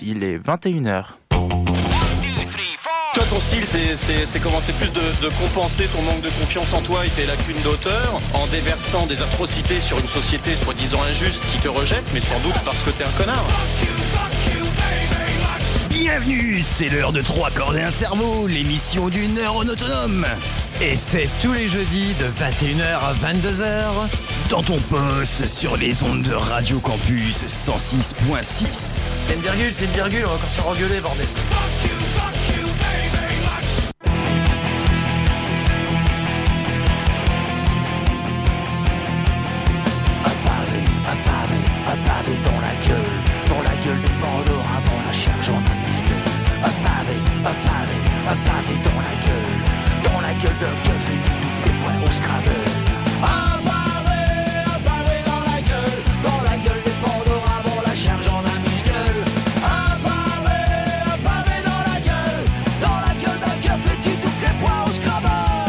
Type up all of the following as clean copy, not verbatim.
Il est 21h. Toi, ton style, c'est comment? C'est plus de compenser ton manque de confiance en toi et tes lacunes d'auteur en déversant des atrocités sur une société soi-disant injuste qui te rejette, mais sans doute parce que t'es un connard. Bienvenue, c'est l'heure de 3 cordes et un cerveau, l'émission du neurone autonome. Et c'est tous les jeudis de 21h à 22h. Dans ton poste sur les ondes de Radio Campus 106.6. C'est une virgule, on va encore se rengueuler, bordel. Un pavé dans la gueule de Pandore avant la charge en un muscle. Un pavé dans la gueule d'un keuf et puis tous tes points au Scrabble. Un pavé dans la gueule de Pandore avant la charge en un muscle. Un pavé dans la gueule d'un keuf et puis tous tes points au Scrabble.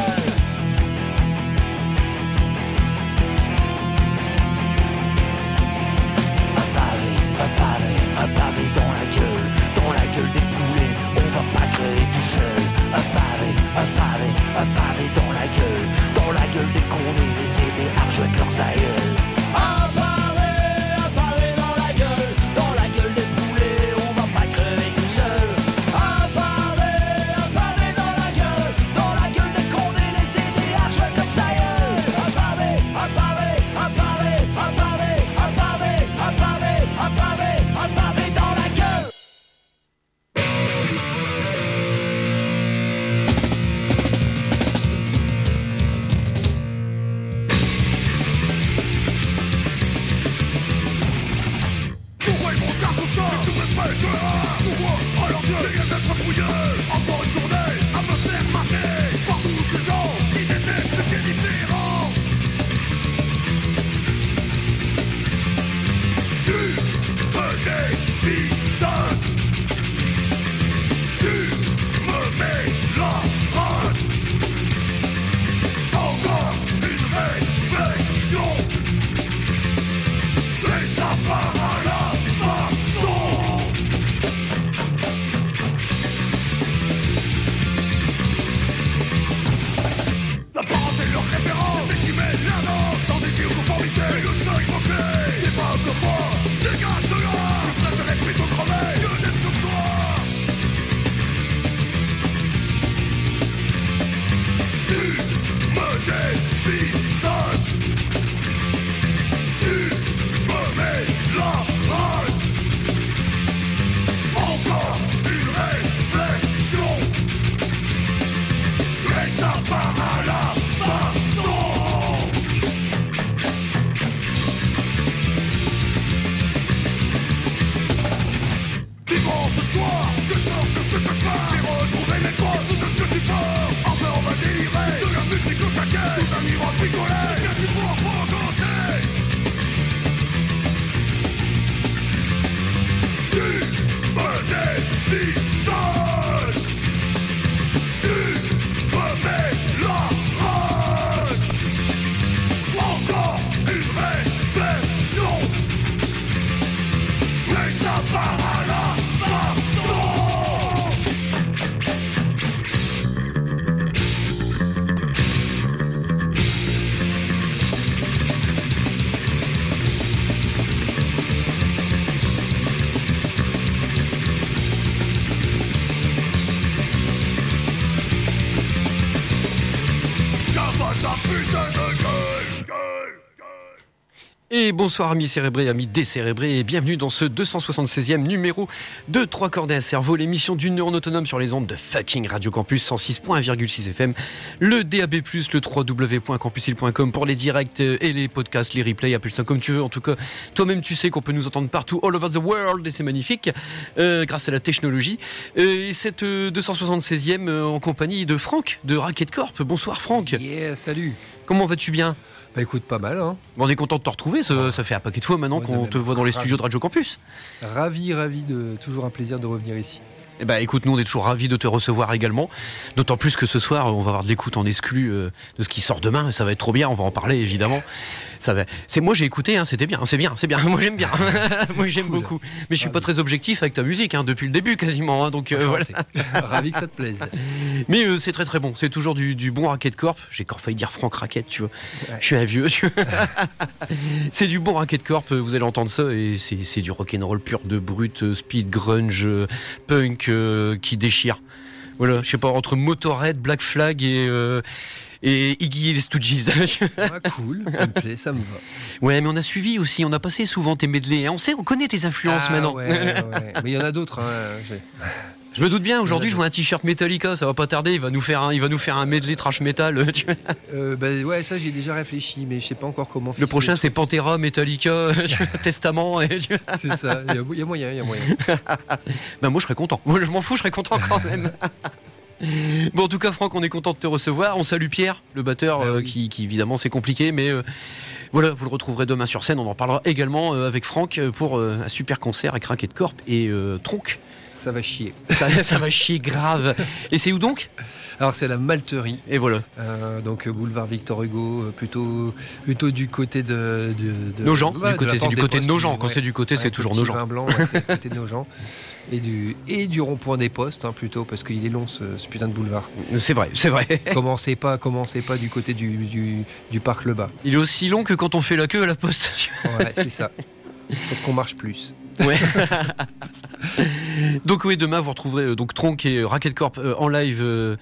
Un pavé dans la gueule des poulets, on va pas crever tout seul. Un pavé dans la gueule des cons et les aider à rejoindre leurs aïeuls. Un pavé dans la gueule des poulets, on va pas crever tout seul. Un pavé dans la gueule des cons et les aider à rejoindre leurs aïeuls. Un pavé dans la gueule. Pourquoi ils me regardent comme ça? Si tu me fais de pourquoi? Alors j'ai rien d'être mouillé. Encore une journée à me faire marquer par tous ces gens qui détestent ce qui est différent. Tu me dévisages. Tu me mets la rage. Encore une réflexion. Et ça part à la baston. La parole c'est leur référence. C'est ce qui met la danse dans des tirs de conformité. Et le seul moqué, t'es pas comme moi. Dégage de là. Je préférais plutôt crever que d'être comme toi. Tu me dévisages. Tu me mets la rage. Encore une réflexion. Et ça part à la baston. Vivons ce soir que je sors de ce cauchemar. J'ai retrouvé mes potes, tout de ce que tu pars. Enfin on va délirer. C'est de la musique au taquet. Tout un miroir picolé. C'est ce qu'il y a du pour compter. Tu me dévisages. Tu me mets la rage. Encore une réflexion. Et ça part à la baston. Cavale ta putain de gueule. Et bonsoir amis cérébrés, amis décérébrés, et bienvenue dans ce 276e numéro de 3 cordes et un cerveau, l'émission d'une neurone autonome sur les ondes de fucking Radio Campus 106.6 FM, le DAB+, le www.campusil.com pour les directs et les podcasts, les replays, appelle ça comme tu veux. En tout cas, toi-même tu sais qu'on peut nous entendre partout, all over the world, et c'est magnifique, grâce à la technologie. Et cette 276e en compagnie de Franck, de Racket Corp. Bonsoir Franck. Yeah, salut. Comment vas-tu bien? Bah écoute, pas mal, hein. On est content de te retrouver, ça fait un paquet de fois maintenant qu'on te voit dans les studios de Radio Campus. Ravi, toujours un plaisir de revenir ici. Eh ben, écoute, nous on est toujours ravis de te recevoir également, d'autant plus que ce soir on va avoir de l'écoute en exclu de ce qui sort demain, et ça va être trop bien, on va en parler évidemment. Ça va. Moi j'ai écouté, hein, c'était bien, c'est bien. Moi j'aime bien. Moi j'aime Cool. beaucoup. Mais je suis pas très objectif avec ta musique, hein, depuis le début quasiment. Hein, donc voilà. Ravi que ça te plaise. Mais c'est très très bon. C'est toujours du bon Racket Corp. J'ai encore failli dire Franck Racket, tu vois. Ouais. Je suis un vieux. Tu vois. C'est du bon Racket Corp. Vous allez entendre ça et c'est du rock'n'roll pur de brut, speed, grunge, punk qui déchire. Voilà. Je sais pas, entre Motorhead, Black Flag et Iggy et les Stooges. Cool, ça me plaît, ça me va. Ouais, mais on a suivi aussi, on a passé souvent tes medleys. On connaît tes influences maintenant. Ouais. Mais il y en a d'autres. Hein. Je me doute bien, aujourd'hui je vois un t-shirt Metallica, ça va pas tarder, il va nous faire un medley trash metal. Tu vois. Ouais, ça j'ai déjà réfléchi, mais je sais pas encore comment. Le prochain c'est Pantera, Metallica, Testament. C'est ça, il y a moyen. Ben moi je serais content, moi je m'en fous, je serais content quand même. Bon, en tout cas, Franck, on est content de te recevoir. On salue Pierre, le batteur, qui évidemment c'est compliqué, mais voilà, vous le retrouverez demain sur scène. On en parlera également avec Franck pour un super concert avec Racket Corp et Tronc. Ça va chier. Ça va chier grave. Et c'est où donc ? Alors c'est la Malterie. Et voilà. Donc boulevard Victor Hugo, plutôt du côté de Nogent. Ouais, C'est du côté de Nogent. Quand ouais. c'est du côté, c'est toujours Nogent. Nogent. Vin blanc, ouais, c'est du côté de Nogent. Et du rond-point des Postes, hein, plutôt, parce qu'il est long ce putain de boulevard. C'est vrai. Commencez pas du côté du parc Le Bas. Il est aussi long que quand on fait la queue à la poste. Ouais, c'est ça. Sauf qu'on marche plus. Ouais. Donc oui, demain vous retrouverez donc Tronc et Racket Corp en live.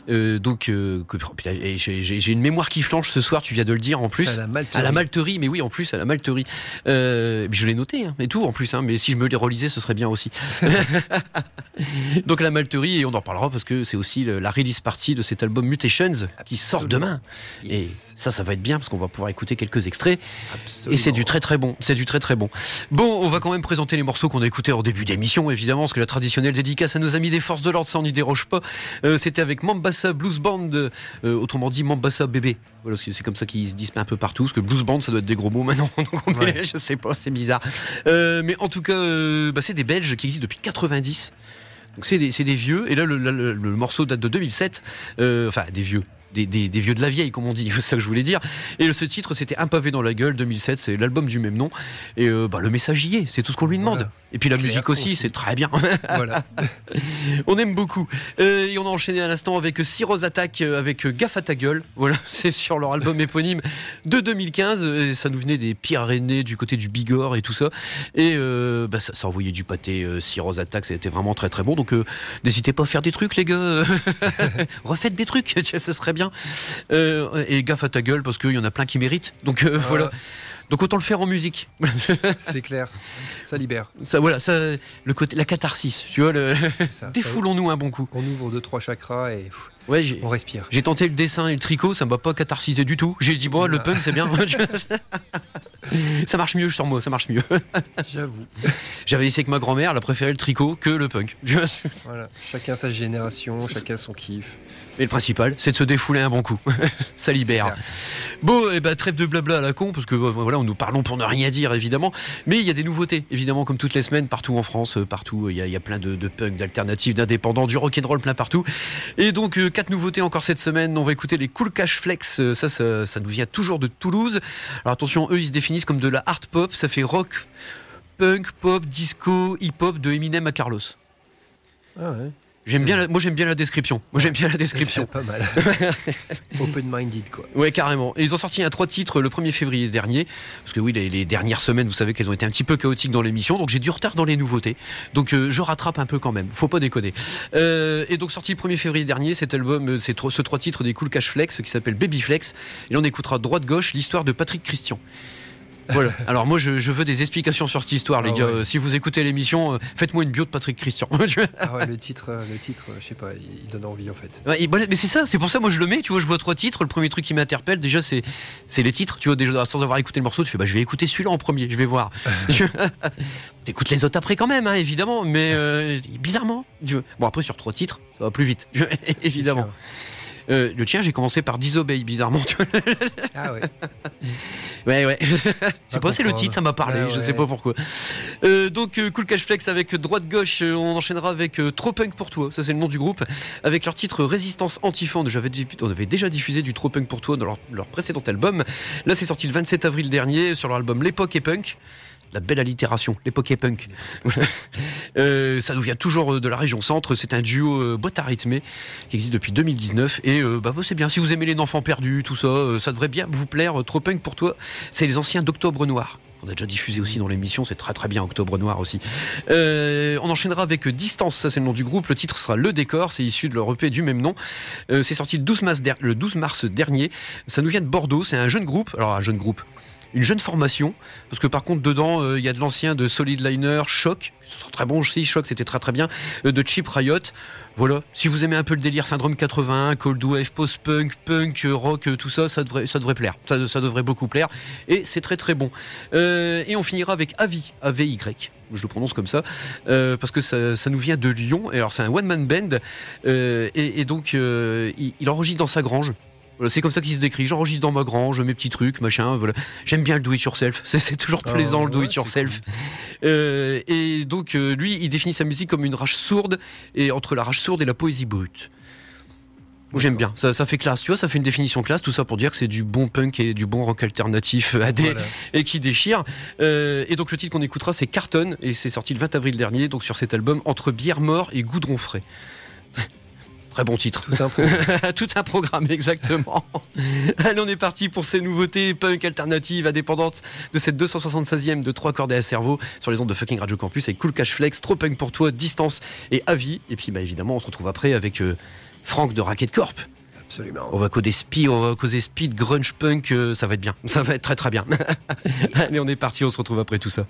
J'ai une mémoire qui flanche ce soir, tu viens de le dire en plus. À la Malterie, mais oui, en plus à la Malterie. Je l'ai noté, hein, et tout en plus, hein, mais si je me les relisais, ce serait bien aussi. Donc à la Malterie, et on en parlera parce que c'est aussi la release party de cet album Mutations qui sort demain. Yes. Et ça va être bien parce qu'on va pouvoir écouter quelques extraits. Absolument. Et c'est du très très bon. Bon, on va quand même présenter les morceaux qu'on a écoutés en début d'émission, évidemment, parce que la traditionnelle dédicace à nos amis des forces de l'ordre, ça on n'y déroge pas. C'était avec Mombasa Blues Band, autrement dit Mombasa bébé. Voilà, c'est comme ça qu'ils se disent un peu partout, parce que Blues Band, ça doit être des gros mots maintenant. Ouais. Je sais pas, c'est bizarre. Mais en tout cas, c'est des Belges qui existent depuis 90. Donc c'est des vieux. Et là, le morceau date de 2007. Enfin, des vieux. Des vieux de la vieille, comme on dit, c'est ça que je voulais dire. Et ce titre, c'était Un pavé dans la gueule, 2007, c'est l'album du même nom. Et le message y est, c'est tout ce qu'on lui demande. Voilà. Et puis la musique aussi, c'est très bien. Voilà. On aime beaucoup. Et on a enchaîné à l'instant avec Cirrhosis Attack, avec Gaffe à ta gueule. Voilà, c'est sur leur album éponyme de 2015. Et ça nous venait des Pyrénées, du côté du Bigorre et tout ça. Et ça envoyait du pâté. Cirrhosis Attack, ça a été vraiment très très bon. Donc n'hésitez pas à faire des trucs, les gars. Refaites des trucs, ce serait bien. Et gaffe à ta gueule parce qu'il y en a plein qui méritent. Donc voilà. Donc autant le faire en musique. C'est clair. Ça libère. Ça, voilà, le côté, la catharsis. Tu vois, défoulons-nous un bon coup. On ouvre 2-3 chakras et ouais, on respire. J'ai tenté le dessin et le tricot, ça ne m'a pas catharsisé du tout. J'ai dit bon, le punk c'est bien. Ça marche mieux sur moi, ça marche mieux. J'avoue. J'avais essayé avec ma grand-mère, elle a préféré le tricot que le punk. Voilà. Chacun sa génération, chacun son kiff. Et le principal, c'est de se défouler un bon coup. Ça libère. Bon, trêve de blabla à la con, parce que voilà, nous parlons pour ne rien dire, évidemment. Mais il y a des nouveautés, évidemment, comme toutes les semaines, partout en France, partout. Il y a plein de punk, d'alternatives, d'indépendants, du rock'n'roll plein partout. Et donc, 4 nouveautés encore cette semaine. On va écouter les Cool Cash Flex. Ça nous vient toujours de Toulouse. Alors attention, eux, ils se définissent comme de la hard pop. Ça fait rock, punk, pop, disco, hip-hop, de Eminem à Carlos. Ah ouais. J'aime bien la description. C'est pas mal. Open-minded, quoi. Ouais, carrément. Et ils ont sorti 3 titres le 1er février dernier. Parce que oui, les dernières semaines, vous savez qu'elles ont été un petit peu chaotiques dans l'émission. Donc j'ai du retard dans les nouveautés. Donc je rattrape un peu quand même. Faut pas déconner. Et donc sorti le 1er février dernier, cet album, ce 3 titres des Cool Cash Flex qui s'appelle Baby Flex. Et là on écoutera droite-gauche l'histoire de Patrick Christian. Voilà. Alors moi je veux des explications sur cette histoire, les gars. Ouais. Si vous écoutez l'émission, faites-moi une bio de Patrick Christian. Ah ouais, le titre, je sais pas, il donne envie en fait. Ouais, mais c'est ça, c'est pour ça moi je le mets. Tu vois, je vois 3 titres. Le premier truc qui m'interpelle déjà, c'est les titres. Tu vois, déjà sans avoir écouté le morceau, tu fais je vais écouter celui-là en premier, je vais voir. T'écoutes les autres après quand même, hein, évidemment. Mais bizarrement, bon après sur 3 titres, ça va plus vite, évidemment. Le tien, j'ai commencé par Disobey, bizarrement. Ah ouais. Ouais. J'ai pas, c'est le titre, ça m'a parlé, je sais pas pourquoi. Donc, Cool Cash Flex avec droite-gauche, on enchaînera avec Trop Punk pour toi, ça c'est le nom du groupe, avec leur titre Résistance Anti-Fan. On avait déjà diffusé du Trop Punk pour toi dans leur précédent album. Là, c'est sorti le 27 avril dernier sur leur album L'époque est punk. La belle allitération, l'époque est punk. Ça nous vient toujours de la région centre. C'est un duo boîte à rythmer qui existe depuis 2019. Et c'est bien. Si vous aimez les enfants perdus, tout ça, ça devrait bien vous plaire. Trop punk pour toi. C'est les anciens d'Octobre Noir. On a déjà diffusé aussi dans l'émission. C'est très très bien, Octobre Noir aussi. On enchaînera avec Distance. Ça, c'est le nom du groupe. Le titre sera Le Décor. C'est issu de leur EP du même nom. C'est sorti le 12 mars dernier. Ça nous vient de Bordeaux. C'est un jeune groupe. Alors, un jeune groupe. Une jeune formation, parce que par contre dedans il y a de l'ancien de Solid Liner, Choc, c'est très bon aussi, Choc c'était très très bien, de Cheap Riot. Voilà, si vous aimez un peu le délire Syndrome 81, Cold Wave, post-punk, punk, rock, tout ça, ça devrait plaire, ça devrait beaucoup plaire, et c'est très très bon. Et on finira avec Avi, AVY, je le prononce comme ça, parce que ça nous vient de Lyon, et alors c'est un one-man band, et donc il enregistre dans sa grange. Voilà, c'est comme ça qu'il se décrit. J'enregistre dans ma grange, mes petits trucs, machin. Voilà. J'aime bien le do-it-yourself. C'est toujours plaisant, le do-it-yourself. Cool. Et donc, lui, il définit sa musique comme une rage sourde, et entre la rage sourde et la poésie brute. J'aime bien. Ça fait classe. Tu vois, ça fait une définition classe. Tout ça pour dire que c'est du bon punk et du bon rock alternatif AD et qui déchire. Et donc, le titre qu'on écoutera, c'est Carton, et c'est sorti le 20 avril dernier. Donc, sur cet album, Entre bière mort et goudron frais. Très bon titre. Tout un programme, exactement. Allez, on est parti pour ces nouveautés punk alternatives indépendantes de cette 276e de 3 cordes à cerveau sur les ondes de fucking Radio Campus avec Cool Cash Flex, Trop Punk pour toi, Distance et Avi. Et puis évidemment, on se retrouve après avec Franck de Racket Corp. Absolument. On va causer speed, grunge, punk, ça va être bien. Ça va être très très bien. Allez, on est parti, on se retrouve après tout ça.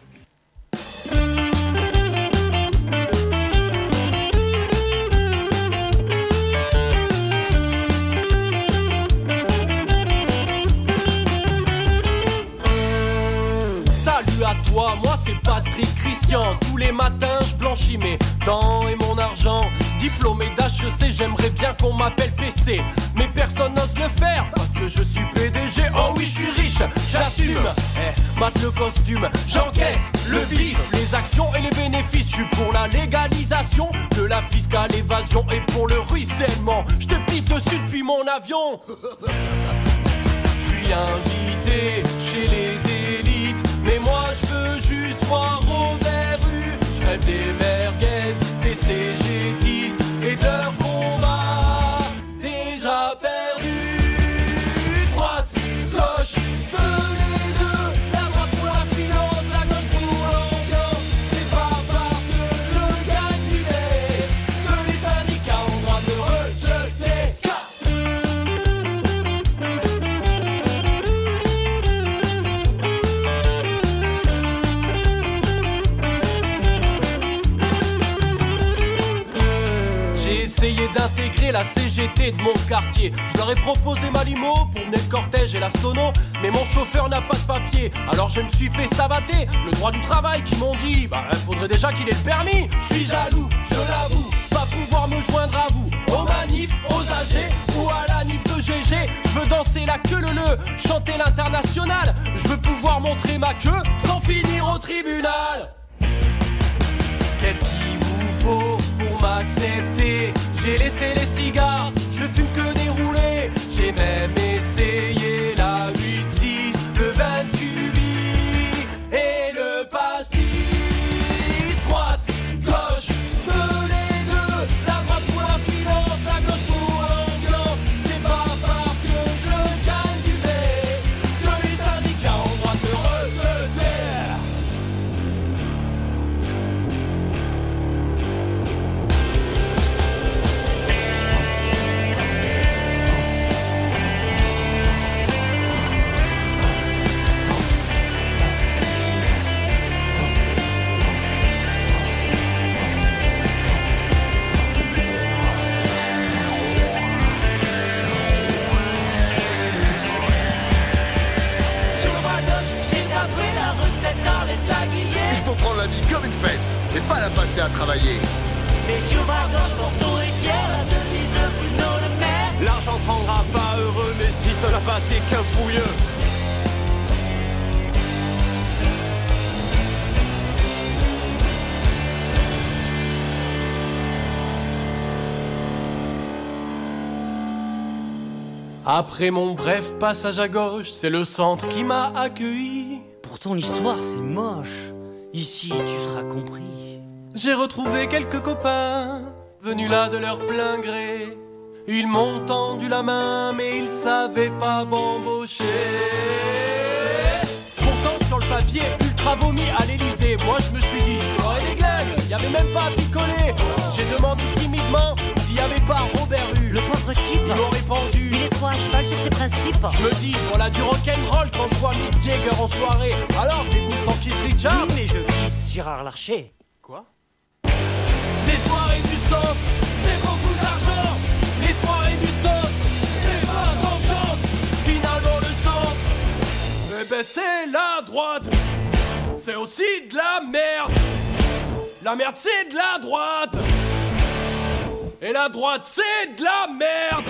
Moi c'est Patrick Christian. Tous les matins je blanchis mes dents et mon argent. Diplômé d'HEC, j'aimerais bien qu'on m'appelle PC, mais personne n'ose le faire parce que je suis PDG. Oh oui, je suis riche, j'assume. Mate le costume, j'encaisse le bif, les actions et les bénéfices. Je suis pour la légalisation de la fiscale évasion et pour le ruissellement. Je te pisse dessus depuis mon avion. Je suis invité chez les élites, mais moi je veux juste voir Robert Rue. Je rêve des merguez, des CGTistes et de leur combat déjà perdu. Droite, gauche, feu les deux. La droite pour la finance, la gauche pour l'ambiance. C'est pas parce que je gagne du nez que les syndicats ont droit de rejeter. Essayé d'intégrer la CGT de mon quartier. Je leur ai proposé ma limo pour mener le cortège et la sono, mais mon chauffeur n'a pas de papier. Alors je me suis fait savater le droit du travail qui m'ont dit faudrait déjà qu'il ait le permis. Je suis jaloux, je l'avoue, pas pouvoir me joindre à vous, aux manifs, aux âgés ou à la nif de GG. Je veux danser la queue leu, chanter l'international. Je veux pouvoir montrer ma queue sans finir au tribunal. Qu'est-ce qu'il vous faut pour m'accepter? J'ai laissé les cigares, je fume que des roulés. J'ai même essayé la 8-6, le 20 cubi et le pastis. Droite, gauche, feu les deux. La droite pour la finance, la gauche pour l'ambiance. C'est pas parce que je gagne du nez que les syndicats ont droit de rejeter. Il faut prendre la vie comme une fête, et pas la passer à travailler. Les chevaux pour tout et fier, la devise de Bruno Le Maire. L'argent te rendra pas heureux, mais si t'en as pas, t'es qu'un fouilleux. Après mon bref passage à gauche, c'est le centre qui m'a accueilli. Pourtant l'histoire c'est moche. Ici tu seras compris. J'ai retrouvé quelques copains, venus là de leur plein gré. Ils m'ont tendu la main, mais ils savaient pas m'embaucher. Pourtant sur le papier, ultra vomi à l'Elysée. Moi je me suis dit, j'aurais des gags, y'avait même pas à picoler. J'ai demandé timidement s'il y avait pas Robert Hue. Le pauvre type, ils m'ont répondu, il est trop à cheval sur ses principes. Je me dis, voilà du rock'n'roll quand je vois Mick Jagger en soirée. Alors t'es venu sans Keith Richards? Oui mais je kiss Gérard Larcher. Quoi? Les soirées du centre, c'est beaucoup d'argent. Les soirées du centre, c'est pas d'ambiance. Finalement le centre, eh ben c'est la droite. C'est aussi de la merde. La merde c'est de la droite. Et la droite c'est de la merde.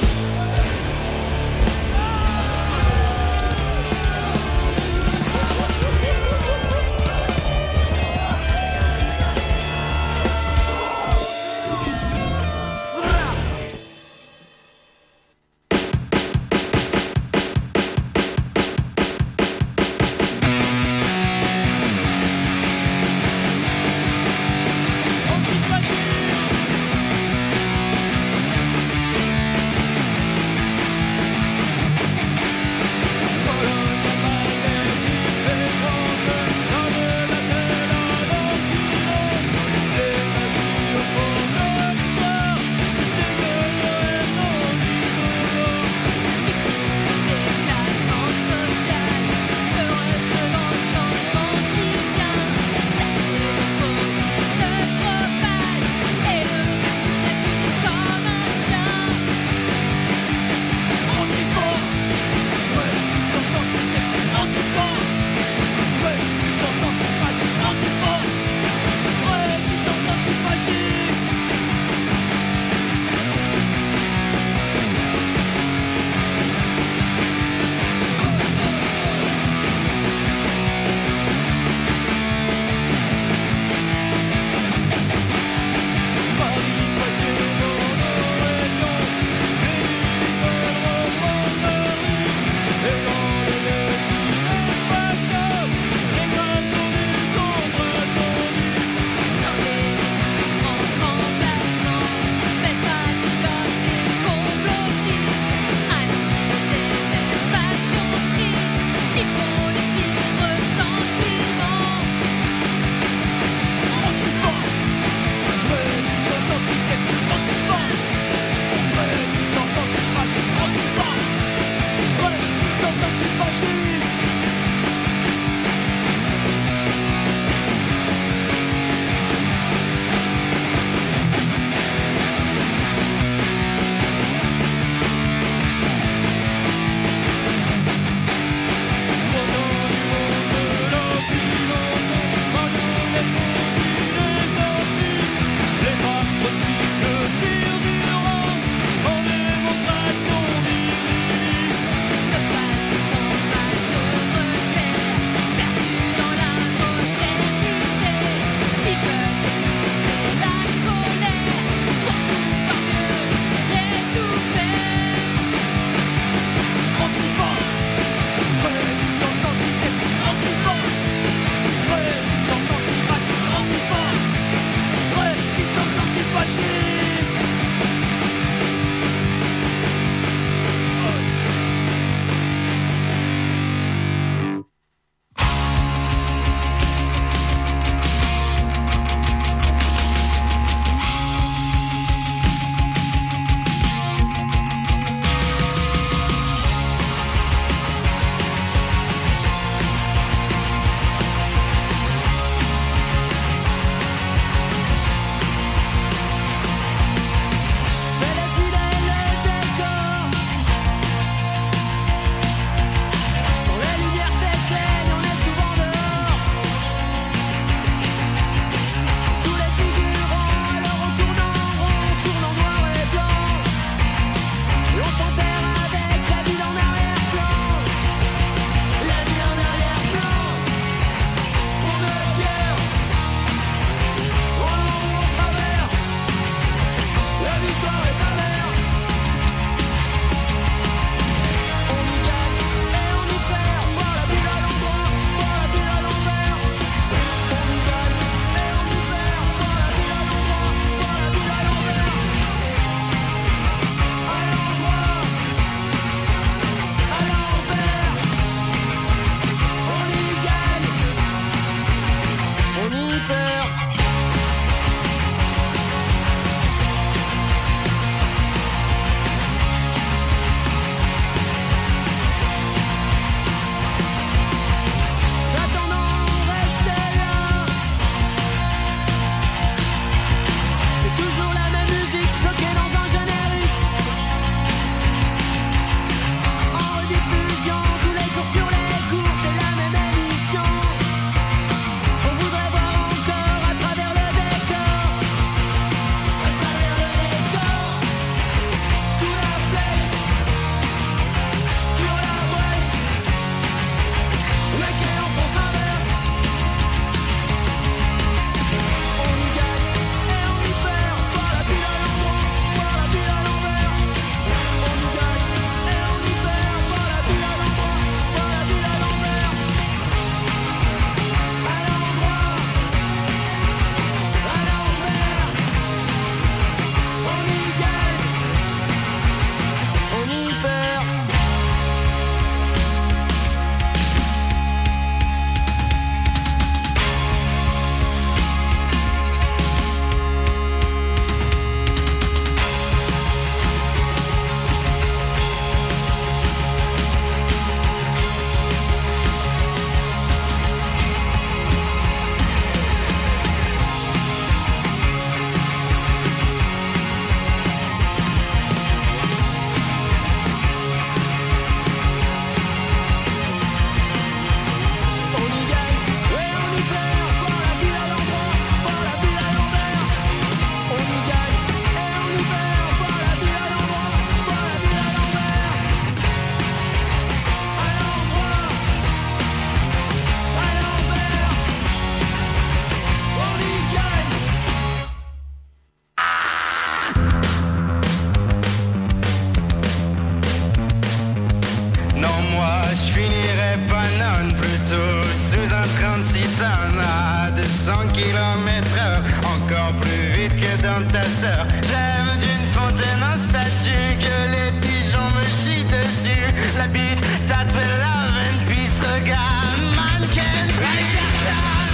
comme ta sœur. J'rêve d'une fontaine en statue, que les pigeons me chient dessus. La bite tatouée la veine, puis ce regard mannequin. Allez, Carton,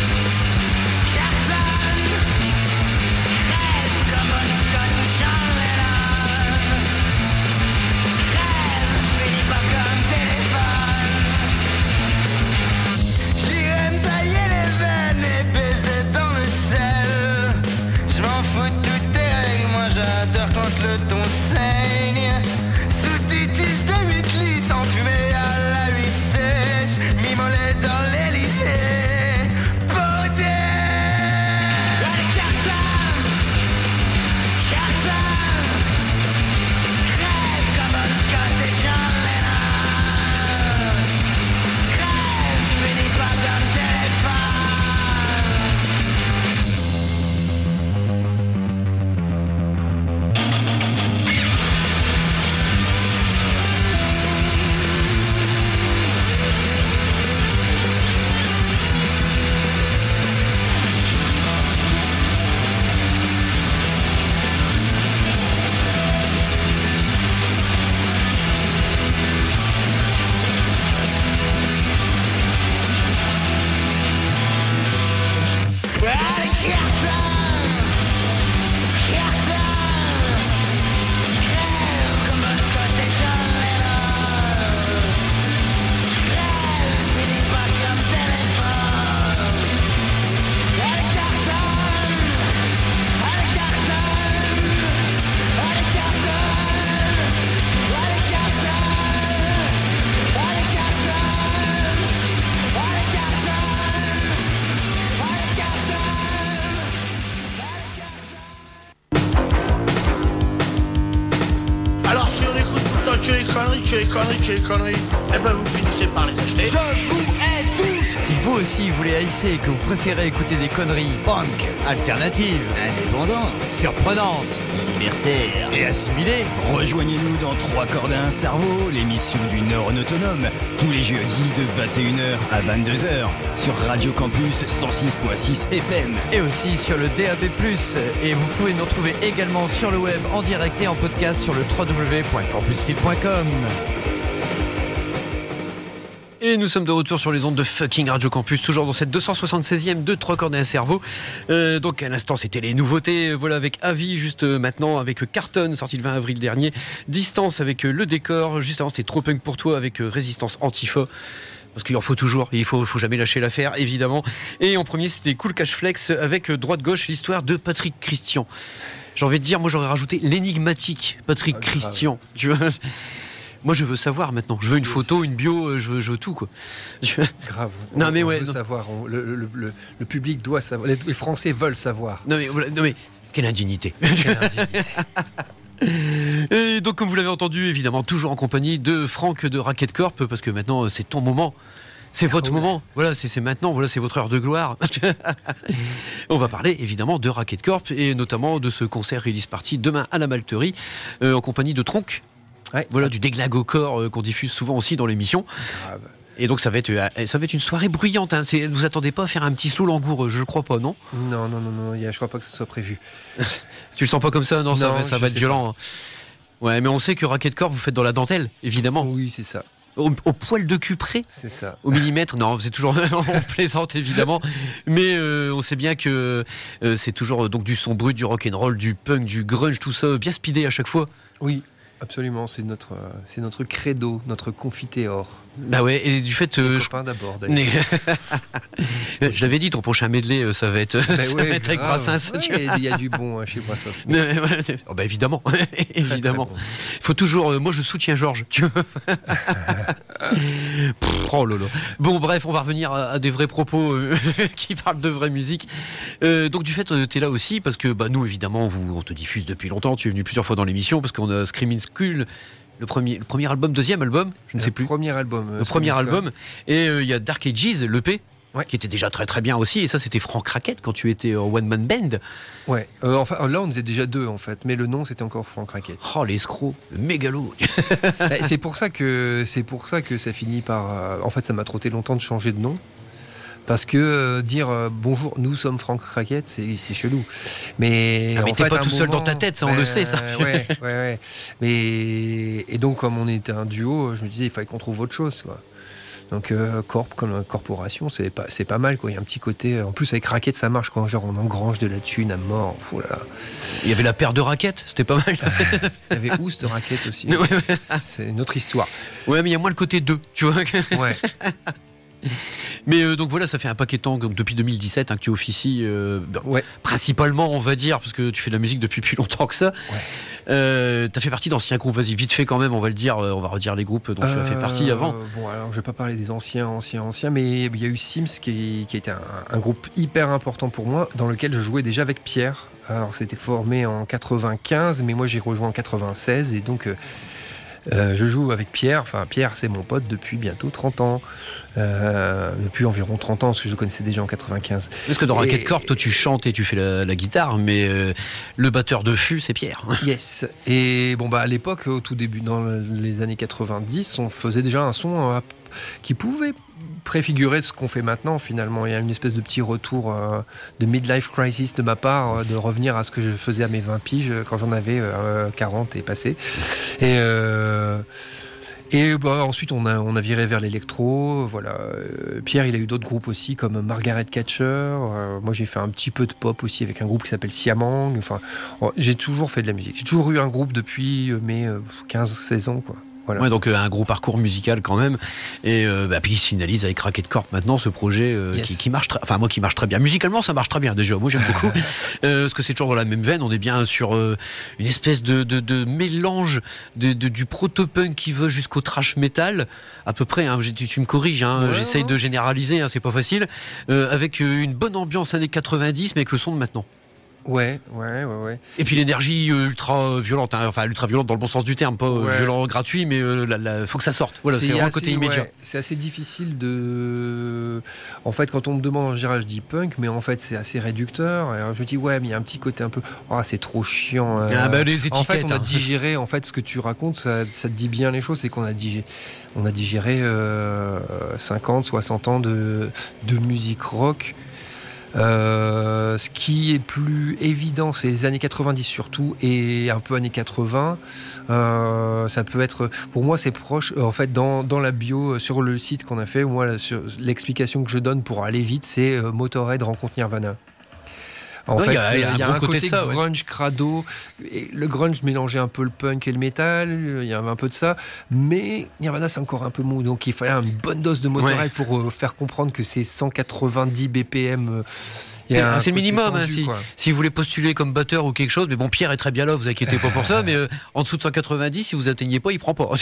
Carton, rêve comme Bon Scott ou John Lennon. Rêve, finis pas comme téléphone. J'irai me tailler les veines et baiser dans le sel. Je m'en fous de toutes tes règles, moi j'adore quand le ton saigne. Sous tes tiges de 8 lits, sans fumer à la 8 sèche. Mimolette dans l'Elysée. Beauté. Allez, Carton, Carton. Rêve comme Bon Scott et John Lennon. Rêve, finis pas comme Alors si on écoute tout le temps que les conneries, eh ben vous finissez par les acheter. Je vous hais tous. Si vous aussi vous les haïssez et que vous préférez écouter des conneries punk, alternatives, indépendantes, surprenantes, libertaires et assimilées, Rejoignez-nous dans 3 cordes à un cerveau, l'émission du Neurone Autonome, tous les jeudis de 21h à 22h sur Radio Campus 106.6 FM. et aussi sur le DAB+. Et vous pouvez nous retrouver également sur le web en direct et en podcast sur le www.campusfit.com. Et nous sommes de retour sur les ondes de fucking Radio Campus, toujours dans cette 276e de 3 cordes et un cerveau. Donc à l'instant c'était les nouveautés, voilà, avec Avis juste maintenant, avec Carton sorti le 20 avril dernier, Distance avec Le Décor, juste avant c'était Trop Punk pour toi avec Résistance Antifa. Parce qu'il en faut toujours, il faut jamais lâcher l'affaire, évidemment. Et en premier, c'était Cool Cash Flex avec Droite-Gauche, l'histoire de Patrick Christian. J'ai envie de dire, moi j'aurais rajouté l'énigmatique Patrick Christian. Tu vois, moi je veux savoir maintenant. Je veux une photo, une bio, je veux tout, quoi. Grave. Non, mais on ouais, veut non. savoir. Le public doit savoir. Les Français veulent savoir. Non mais quelle indignité. Quelle indignité. Et donc, comme vous l'avez entendu, évidemment, toujours en compagnie de Franck de Racket Corp, parce que maintenant, c'est ton moment. C'est votre moment. Voilà, c'est maintenant. Voilà, c'est votre heure de gloire. On va parler, évidemment, de Racket Corp et notamment de ce concert release party demain à la Malterie, en compagnie de Tronc. Ouais. Voilà, du déglag au corps qu'on diffuse souvent aussi dans l'émission. Grave. Et donc, ça va être une soirée bruyante. Hein. Ne vous attendez pas à faire un petit slow langoureux, je crois pas, non ? Non, je crois pas que ce soit prévu. Tu le sens pas comme ça ? Non, ça Non, va être violent. Hein. Ouais, mais on sait que Racket Corp, vous faites dans la dentelle, évidemment. Oui, c'est ça. Au poil de cul près ? C'est ça. Au millimètre ? Non, c'est toujours on plaisante évidemment, mais on sait bien que c'est toujours donc du son brut, du rock'n'roll, du punk, du grunge, tout ça bien speedé à chaque fois. Oui, absolument. C'est notre credo, notre confitéor. Bah ouais, et du fait, copain d'abord. D'ailleurs. Je l'avais dit, ton prochain medley, ça va être, avec Brassens. Il y a du bon chez Brassens. Oh bah évidemment, évidemment. Bon. Il faut toujours. Moi, je soutiens Georges. Tu vois. Oh lolo. Bon, bref, on va revenir à des vrais propos qui parlent de vraie musique. Donc du fait, t'es là aussi parce que nous, évidemment, on te diffuse depuis longtemps. Tu es venu plusieurs fois dans l'émission parce qu'on a Screaming Skull. Le premier album, deuxième album, je ne sais plus. Le premier album. Le premier album. Et il y a Dark Ages, l'EP, ouais, qui était déjà très très bien aussi. Et ça, c'était Frank Racket quand tu étais en One Man Band. Ouais. Enfin, là, on était déjà deux en fait, mais le nom c'était encore Frank Racket. Oh l'escroc, le mégalo. C'est pour ça que ça finit par. En fait, ça m'a trotté longtemps de changer de nom. Parce que dire bonjour, nous sommes Franck Raquette, c'est chelou. Mais mais t'es pas tout seul dans ta tête, ça on le sait ça. Ouais. Et donc comme on était un duo, je me disais il fallait qu'on trouve autre chose, quoi. Donc Corp comme corporation, c'est pas mal, quoi. Il y a un petit côté. En plus avec Raquette ça marche, quoi. Genre on engrange de la thune à mort. Oh là là. Il y avait la paire de raquettes, c'était pas mal. Il y avait Oust Raquette aussi. Ouais. C'est une autre histoire. Ouais, mais il y a moins le côté 2, tu vois. Ouais. Mais donc voilà, ça fait un paquet de temps, depuis 2017, que tu officies, principalement, on va dire, parce que tu fais de la musique depuis plus longtemps que ça. Ouais. T'as fait partie d'anciens groupes, vas-y, vite fait quand même, on va le dire, on va redire les groupes dont tu as fait partie avant. Bon, alors je vais pas parler des anciens, mais il y a eu Sims qui a été un groupe hyper important pour moi, dans lequel je jouais déjà avec Pierre. Alors c'était formé en 95, mais moi j'ai rejoint en 96, et donc je joue avec Pierre. Enfin, Pierre, c'est mon pote depuis bientôt 30 ans. Depuis environ 30 ans, parce que je le connaissais déjà en 95. Parce que dans Raquette Corp, toi tu chantes et tu fais la guitare, mais le batteur de fût, c'est Pierre. Yes. Et bon, à l'époque, au tout début, dans les années 90, on faisait déjà un son qui pouvait préfigurer ce qu'on fait maintenant, finalement. Il y a une espèce de petit retour de midlife crisis de ma part, de revenir à ce que je faisais à mes 20 piges quand j'en avais 40 et passé. Et ensuite on a viré vers l'électro, voilà. Pierre il a eu d'autres groupes aussi comme Margaret Thatcher. Moi j'ai fait un petit peu de pop aussi avec un groupe qui s'appelle Siamang. Enfin, j'ai toujours fait de la musique. J'ai toujours eu un groupe depuis mes 15-16 ans, quoi. Voilà. Ouais, donc un gros parcours musical quand même, et puis il se finalise avec Raquette Corp maintenant, ce projet qui marche qui marche très bien. Musicalement ça marche très bien déjà, moi j'aime beaucoup, parce que c'est toujours dans la même veine, on est bien sur une espèce de mélange du proto-punk qui va jusqu'au thrash metal, à peu près, tu me corriges, j'essaye de généraliser, c'est pas facile, avec une bonne ambiance années 90 mais avec le son de maintenant. Ouais. Et puis l'énergie ultra violente, ultra violente dans le bon sens du terme, pas violent gratuit, mais faut que ça sorte. Voilà, c'est vraiment le côté immédiat. Ouais, c'est assez difficile de. En fait, quand on me demande en général, je dis punk, mais en fait, c'est assez réducteur. Et alors, je me dis, mais il y a un petit côté un peu. C'est trop chiant. Les étiquettes. En fait, on a digéré. En fait, ce que tu racontes, ça te dit bien les choses, c'est qu'on a digéré 50, 60 ans de musique rock. Ce qui est plus évident, c'est les années 90 surtout, et un peu années 80. Ça peut être, pour moi, c'est proche. En fait, dans la bio sur le site qu'on a fait, moi, sur l'explication que je donne pour aller vite, c'est Motorhead rencontre Nirvana. En fait, il y a un côté de ça, grunge crado. Et le grunge mélangeait un peu le punk et le métal. Il y avait un peu de ça. Mais Nirvana, c'est encore un peu mou. Donc il fallait une bonne dose de Motorhead pour faire comprendre que c'est 190 BPM. C'est le minimum, tendu, si vous voulez postuler comme batteur ou quelque chose. Mais bon, Pierre est très bien là, vous inquiétez pas pour ça. Mais en dessous de 190, si vous atteignez pas, il prend pas.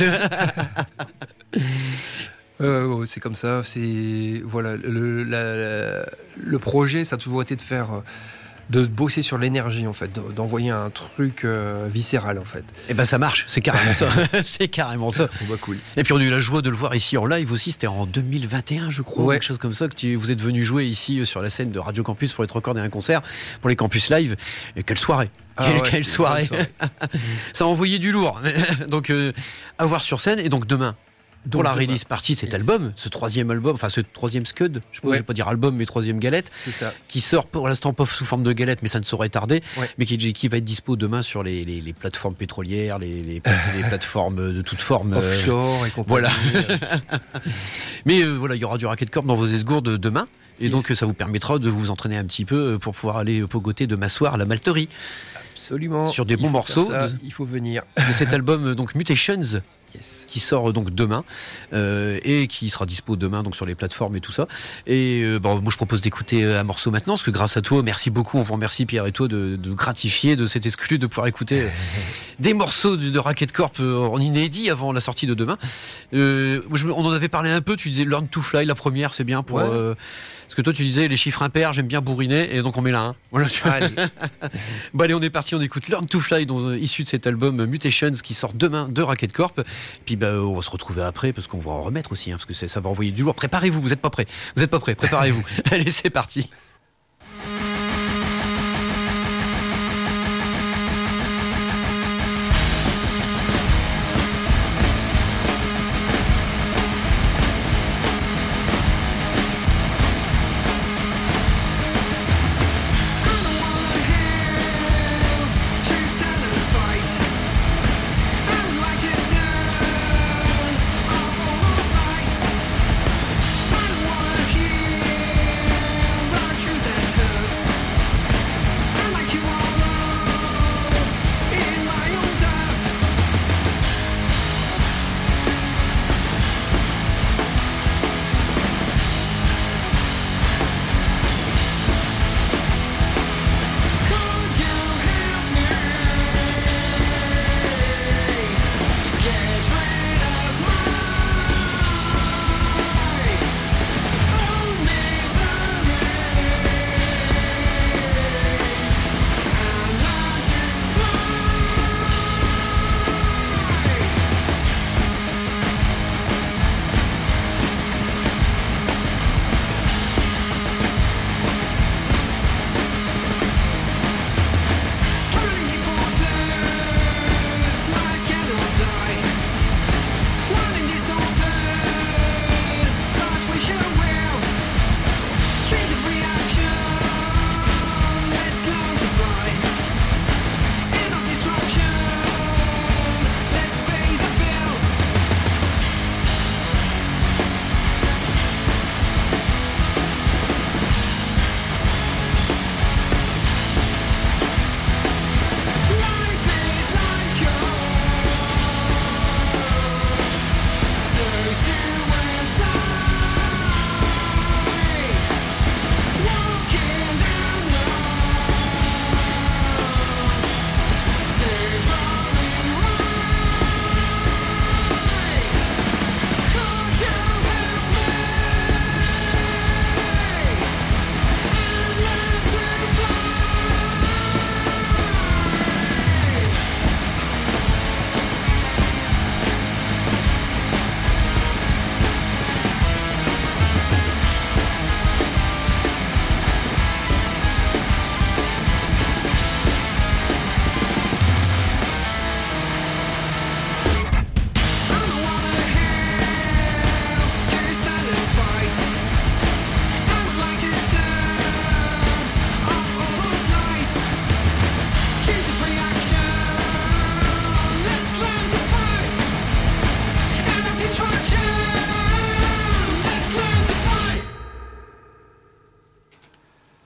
C'est comme ça. C'est voilà le projet, ça a toujours été de bosser sur l'énergie, en fait, d'envoyer un truc viscéral, en fait. Et ça marche, c'est carrément ça. C'est carrément ça. Cool. Et puis on a eu la joie de le voir ici en live aussi, c'était en 2021 je crois, quelque chose comme ça, que vous êtes venu jouer ici sur la scène de Radio Campus pour être recordé un concert pour les Campus Live. Et quelle soirée. Quelle soirée. Ça a envoyé du lourd. Donc à voir sur scène. Et donc demain, pour la release partie, cet album, ce troisième album, ce troisième Scud, je ne vais pas dire album, mais troisième galette, c'est ça, qui sort pour l'instant pas sous forme de galette, mais ça ne saurait tarder, mais qui va être dispo demain sur les plateformes pétrolières, les plateformes de toute forme. Offshore et compagnie. Voilà. Mais il y aura du Raquette Corp dans vos esgourdes demain, et donc ça vous permettra de vous entraîner un petit peu pour pouvoir aller pogoter demain soir à la Malterie. Absolument. Sur des bons morceaux. Il faut venir. De cet album, donc Mutations. Yes. Qui sort donc demain et qui sera dispo demain donc sur les plateformes et tout ça. Et moi je propose d'écouter un morceau maintenant, parce que grâce à toi, merci beaucoup, on vous remercie Pierre et toi de gratifier de cet exclu, de pouvoir écouter des morceaux de Raquette Corp en inédit avant la sortie de demain. On en avait parlé un peu, tu disais Learn to Fly, la première, c'est bien pour... parce que toi tu disais les chiffres impairs, j'aime bien bourriner, et donc on met là. Voilà, allez, on est parti, on écoute Learn to Fly, issu de cet album Mutations qui sort demain de Raquette Corp. Et puis on va se retrouver après, parce qu'on va en remettre aussi, parce que ça va envoyer du lourd. Préparez-vous, vous n'êtes pas prêts, préparez-vous. Allez, c'est parti.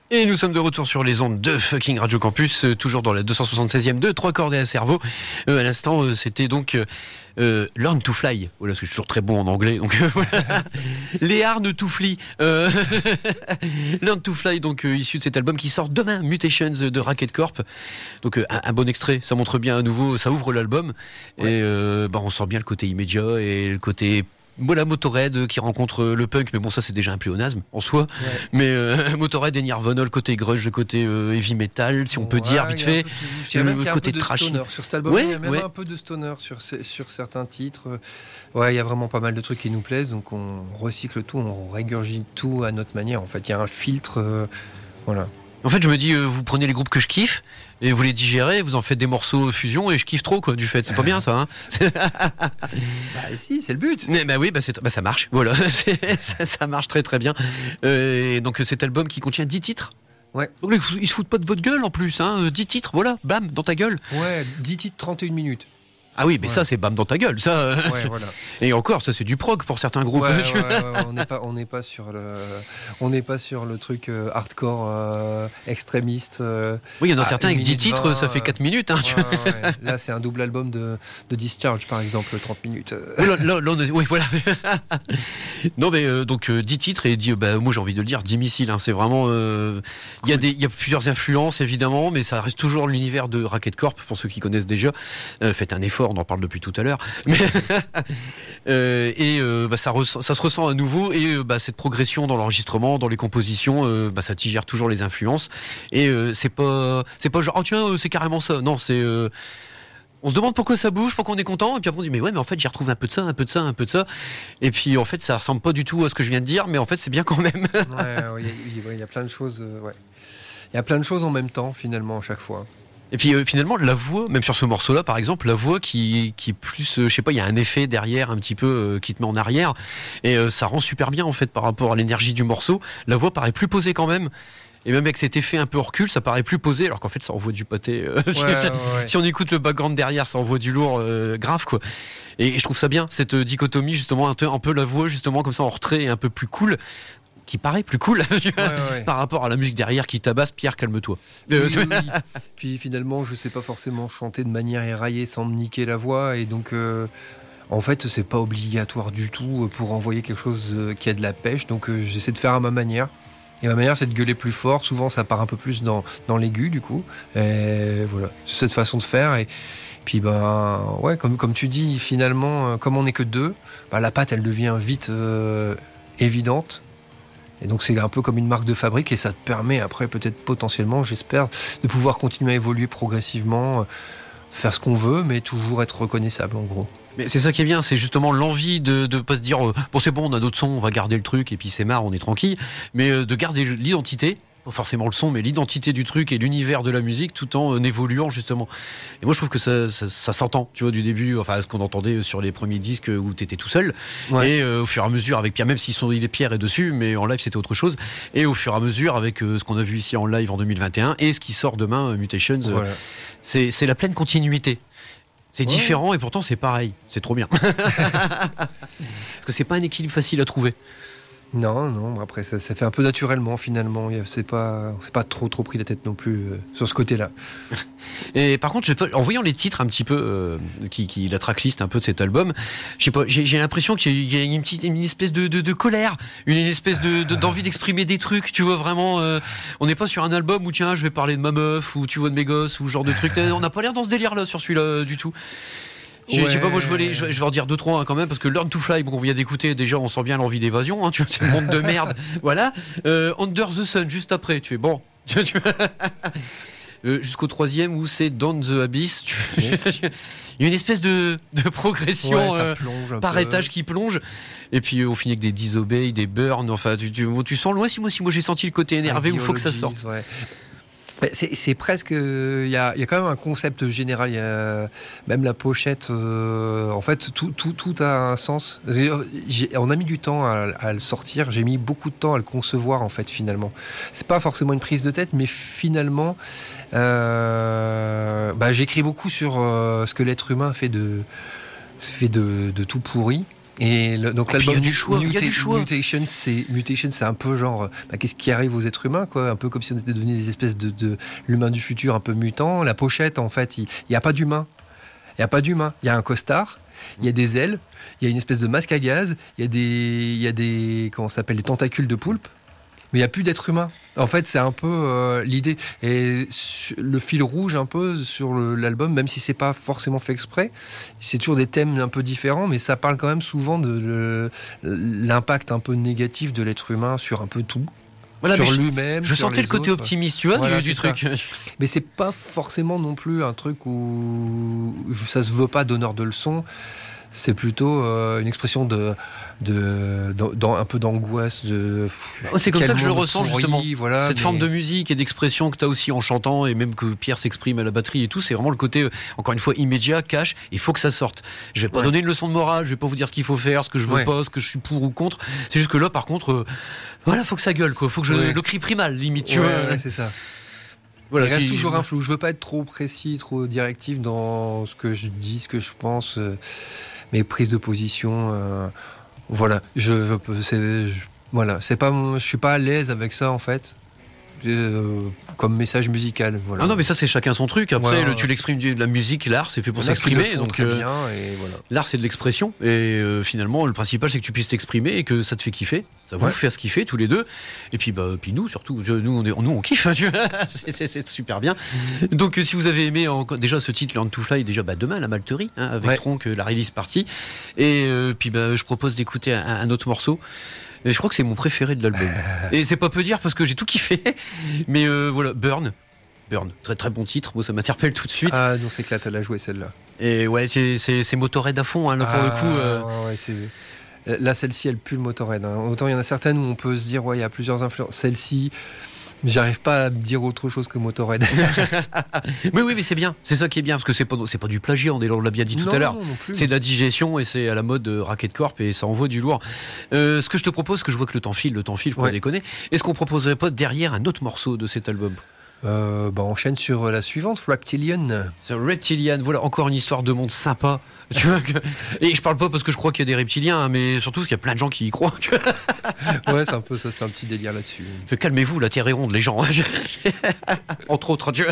Et nous sommes de retour sur les ondes de fucking Radio Campus, toujours dans la 276e de 3 cordes et un cerveau. À l'instant, c'était donc Learn to Fly. Voilà, parce que je suis toujours très bon en anglais. Donc voilà. Learn to Fly. Learn to Fly, donc issu de cet album qui sort demain, Mutations de Racket Corp. Donc un bon extrait, ça montre bien à nouveau, ça ouvre l'album. Ouais. Et on sent bien le côté immédiat et le côté... Voilà, Motorhead qui rencontre le punk, mais bon, ça c'est déjà un pléonasme en soi. Ouais. Mais Motorhead et Nirvana, le côté grunge, le côté heavy metal, si on peut dire, vite fait. Le côté trashy. Sur cet album, il y a même un peu de stoner sur certains titres. Ouais, il y a vraiment pas mal de trucs qui nous plaisent, donc on recycle tout, on régurgite tout à notre manière. En fait, il y a un filtre. Voilà. En fait, je me dis, vous prenez les groupes que je kiffe et vous les digérez, vous en faites des morceaux fusion et je kiffe trop, quoi, du fait. C'est pas bien, ça, hein. Si, c'est le but. Mais oui, ça marche. Voilà, ça marche très très bien. Et donc, cet album qui contient 10 titres. Ouais. Donc, ils se foutent pas de votre gueule en plus, hein. 10 titres, voilà, bam, dans ta gueule. Ouais, 10 titres, 31 minutes. Ah oui, mais ça c'est bam dans ta gueule, ça. Ouais, voilà. Et encore, ça c'est du prog pour certains groupes. On n'est pas sur le truc hardcore extrémiste. Oui, il y en a certains avec 10 titres, ça fait 4 minutes. Hein, ouais. Là, c'est un double album de Discharge, par exemple, 30 minutes. Oui, voilà. Non, mais donc 10 titres et moi j'ai envie de le dire, 10 missiles. Hein, c'est vraiment. Il y a plusieurs influences évidemment, mais ça reste toujours l'univers de Racket Corp pour ceux qui connaissent déjà. Faites un effort. On en parle depuis tout à l'heure. Mais ça se ressent à nouveau et cette progression dans l'enregistrement, dans les compositions, ça digère toujours les influences. Et c'est pas genre c'est carrément ça. Non, c'est on se demande pourquoi ça bouge, pourquoi on est content, et puis après on dit mais en fait j'y retrouve un peu de ça, un peu de ça, un peu de ça. Et puis en fait ça ressemble pas du tout à ce que je viens de dire, mais en fait c'est bien quand même. Il y a plein de choses. Il y a plein de choses en même temps finalement à chaque fois. Et puis finalement la voix, même sur ce morceau-là par exemple, la voix qui plus, je sais pas, il y a un effet derrière un petit peu qui te met en arrière et ça rend super bien en fait par rapport à l'énergie du morceau. La voix paraît plus posée quand même. Et même avec cet effet un peu recul, ça paraît plus posé, alors qu'en fait ça envoie du pâté. Si on écoute le background derrière, ça envoie du lourd grave quoi. Et je trouve ça bien, cette dichotomie justement, un peu la voix justement comme ça en retrait et un peu plus cool, qui paraît plus cool par rapport à la musique derrière qui tabasse. Pierre, calme-toi. Oui. Puis finalement, je sais pas forcément chanter de manière éraillée sans me niquer la voix, et donc en fait, c'est pas obligatoire du tout pour envoyer quelque chose qui a de la pêche. Donc j'essaie de faire à ma manière. Et ma manière, c'est de gueuler plus fort. Souvent, ça part un peu plus dans l'aigu, du coup. Et voilà, c'est cette façon de faire. Et puis, comme tu dis, finalement, comme on n'est que deux, la patte, elle devient vite évidente. Et donc c'est un peu comme une marque de fabrique et ça te permet après peut-être potentiellement, j'espère, de pouvoir continuer à évoluer progressivement, faire ce qu'on veut mais toujours être reconnaissable en gros. Mais c'est ça qui est bien, c'est justement l'envie de pas se dire bon c'est bon on a d'autres sons, on va garder le truc et puis c'est marre, on est tranquille, mais de garder l'identité, pas forcément le son mais l'identité du truc et l'univers de la musique tout en évoluant justement. Et moi je trouve que ça s'entend, tu vois, du début, enfin ce qu'on entendait sur les premiers disques où t'étais tout seul et au fur et à mesure avec Pierre, même s'il est Pierre est dessus, mais en live c'était autre chose, et au fur et à mesure avec ce qu'on a vu ici en live en 2021 et ce qui sort demain, Mutations, c'est la pleine continuité. C'est différent et pourtant c'est pareil, c'est trop bien. Parce que c'est pas un équilibre facile à trouver. Non, après ça fait un peu naturellement finalement, on s'est pas trop pris la tête non plus sur ce côté-là. Et par contre, en voyant les titres un petit peu, la tracklist un peu de cet album, je sais pas, j'ai l'impression qu'il y a une espèce de colère, une espèce d'envie d'exprimer des trucs, tu vois, vraiment, on n'est pas sur un album où tiens, je vais parler de ma meuf, ou tu vois de mes gosses, ou ce genre de trucs, on n'a pas l'air dans ce délire-là sur celui-là du tout. Je sais pas, moi je vais en dire 2-3 quand même, parce que Learn to Fly, on vient d'écouter, déjà on sent bien l'envie d'évasion, hein, tu vois, c'est le monde de merde, voilà. Under the Sun, juste après, tu fais bon. Jusqu'au 3e où c'est Down the Abyss, il y a une espèce de progression par étage qui plonge, et puis on finit avec des Disobey, des Burn, enfin tu sens loin, si moi j'ai senti le côté énervé où il faut que ça sorte. Ouais. C'est presque, il y a quand même un concept général, il y a même la pochette, en fait tout a un sens. On a mis du temps à le sortir, j'ai mis beaucoup de temps à le concevoir en fait finalement. C'est pas forcément une prise de tête, mais finalement j'écris beaucoup sur ce que l'être humain fait de tout pourri. Et donc l'album il y a du choix, Mutation, c'est un peu genre qu'est-ce qui arrive aux êtres humains, quoi, un peu comme si on était devenus des espèces de l'humain du futur un peu mutant. La pochette, en fait, il y a pas d'humain. Il y a un costard, il y a des ailes, il y a une espèce de masque à gaz, il y a des comment ça s'appelle, des tentacules de poulpe, mais il y a plus d'être humain. En fait, c'est un peu l'idée. Et le fil rouge un peu sur l'album, même si c'est pas forcément fait exprès, c'est toujours des thèmes un peu différents, mais ça parle quand même souvent de l'impact un peu négatif de l'être humain sur un peu tout. Voilà, sur lui-même. Je sentais le côté optimiste, tu vois, voilà, du truc. Ça. Mais c'est pas forcément non plus un truc où ça se veut pas donneur de leçons. C'est plutôt une expression un peu d'angoisse. C'est comme ça que je le ressens, pourri, justement. Voilà, cette forme de musique et d'expression que tu as aussi en chantant, et même que Pierre s'exprime à la batterie et tout, c'est vraiment le côté, encore une fois, immédiat, cash, il faut que ça sorte. Je vais pas donner une leçon de morale, je vais pas vous dire ce qu'il faut faire, ce que je veux pas, ce que je suis pour ou contre. C'est juste que là, par contre, voilà, faut que ça gueule, quoi. Faut que le cri primal, limite, tu vois. Ouais, c'est ça. Voilà, il reste toujours un flou. Je veux pas être trop précis, trop directif dans ce que je dis, ce que je pense. Mes prises de position, voilà, c'est pas, je suis pas à l'aise avec ça en fait, comme message musical. Voilà. Ah non, mais ça c'est chacun son truc. Après, tu l'exprimes de la musique, l'art, c'est fait pour s'exprimer. Donc très bien, et voilà. L'art c'est de l'expression, et finalement le principal c'est que tu puisses t'exprimer et que ça te fait kiffer. Ça vous fait kiffer tous les deux. Et puis nous surtout, nous on kiffe. C'est super bien. Donc si vous avez aimé déjà ce titre, Learn to Fly, déjà demain la Malterie, avec Tronc, la release party. Et puis je propose d'écouter un autre morceau. Et je crois que c'est mon préféré de l'album. Et c'est pas peu dire parce que j'ai tout kiffé. Mais voilà, Burn, très très bon titre. Moi ça m'interpelle tout de suite. Ah non, c'est clair, elle a joué celle-là. Et ouais, c'est Motorhead à fond, là pour le coup. Ouais, c'est... Là, celle-ci, elle pue le Motorhead. Autant il y en a certaines où on peut se dire, il y a plusieurs influences. Celle-ci, j'arrive pas à me dire autre chose que Motorhead. mais c'est bien. C'est ça qui est bien, parce que c'est pas du plagiat, on l'a bien dit tout à l'heure. Non c'est de la digestion et c'est à la mode Racket Corp et ça envoie du lourd. Ce que je te propose, que je vois que le temps file, faut pas déconner. Est-ce qu'on proposerait pas derrière un autre morceau de cet album ? On enchaîne sur la suivante, Reptilian. Reptilian, voilà, encore une histoire de monde sympa. Tu vois et je parle pas parce que je crois qu'il y a des reptiliens, mais surtout parce qu'il y a plein de gens qui y croient. Ouais, c'est un peu ça, c'est un petit délire là-dessus. Calmez-vous, la terre est ronde, les gens. Entre autres, tu vois.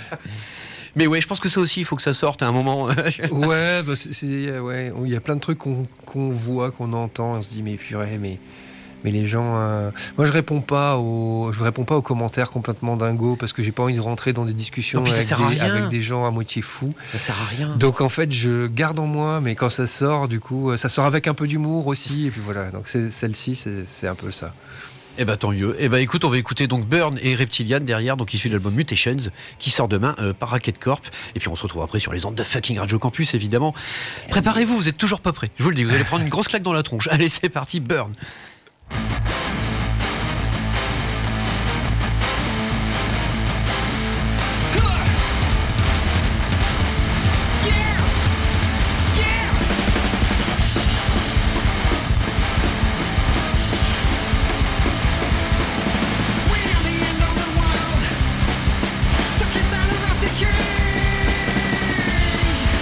Mais ouais, je pense que ça aussi, il faut que ça sorte à un moment. Ouais, il y a plein de trucs qu'on voit, qu'on entend, on se dit mais purée, mais les gens, moi je réponds pas aux commentaires complètement dingos parce que j'ai pas envie de rentrer dans des discussions avec des gens à moitié fous. Ça sert à rien. Donc en fait je garde en moi, mais quand ça sort, du coup, ça sort avec un peu d'humour aussi, et puis voilà. Donc celle-ci, c'est un peu ça. Eh ben tant mieux. Eh ben écoute, on va écouter donc Burn et Reptilian derrière, donc issu de l'album Mutations, qui sort demain par Racket Corp. Et puis on se retrouve après sur les ondes de fucking Radio Campus, évidemment. Préparez-vous, vous êtes toujours pas prêts. Je vous le dis, vous allez prendre une grosse claque dans la tronche. Allez, c'est parti, Burn.